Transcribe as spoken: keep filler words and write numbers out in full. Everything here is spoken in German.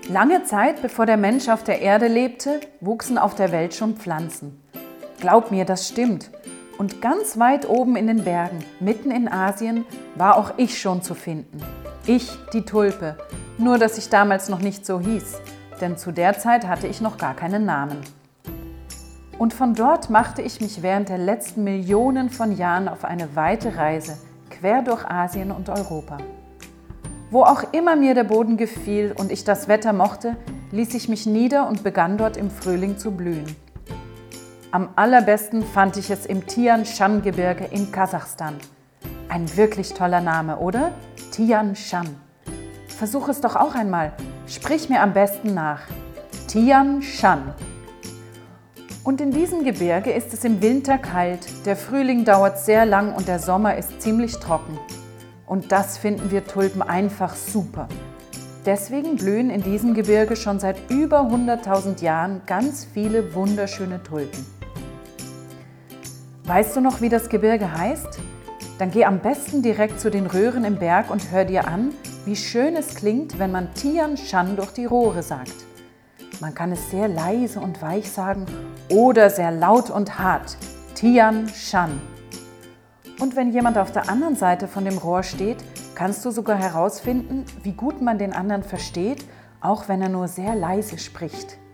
Lange Zeit, bevor der Mensch auf der Erde lebte, wuchsen auf der Welt schon Pflanzen. Glaub mir, das stimmt. Und ganz weit oben in den Bergen, mitten in Asien, war auch ich schon zu finden. Ich, die Tulpe, nur dass ich damals noch nicht so hieß, denn zu der Zeit hatte ich noch gar keinen Namen. Und von dort machte ich mich während der letzten Millionen von Jahren auf eine weite Reise, quer durch Asien und Europa. Wo auch immer mir der Boden gefiel und ich das Wetter mochte, ließ ich mich nieder und begann dort im Frühling zu blühen. Am allerbesten fand ich es im Tian Shan Gebirge in Kasachstan. Ein wirklich toller Name, oder? Tian Shan. Versuch es doch auch einmal. Sprich mir am besten nach. Tian Shan. Und in diesem Gebirge ist es im Winter kalt, der Frühling dauert sehr lang und der Sommer ist ziemlich trocken. Und das finden wir Tulpen einfach super. Deswegen blühen in diesem Gebirge schon seit über hunderttausend Jahren ganz viele wunderschöne Tulpen. Weißt du noch, wie das Gebirge heißt? Dann geh am besten direkt zu den Röhren im Berg und hör dir an, wie schön es klingt, wenn man Tian Shan durch die Rohre sagt. Man kann es sehr leise und weich sagen oder sehr laut und hart. Tian Shan. Und wenn jemand auf der anderen Seite von dem Rohr steht, kannst du sogar herausfinden, wie gut man den anderen versteht, auch wenn er nur sehr leise spricht.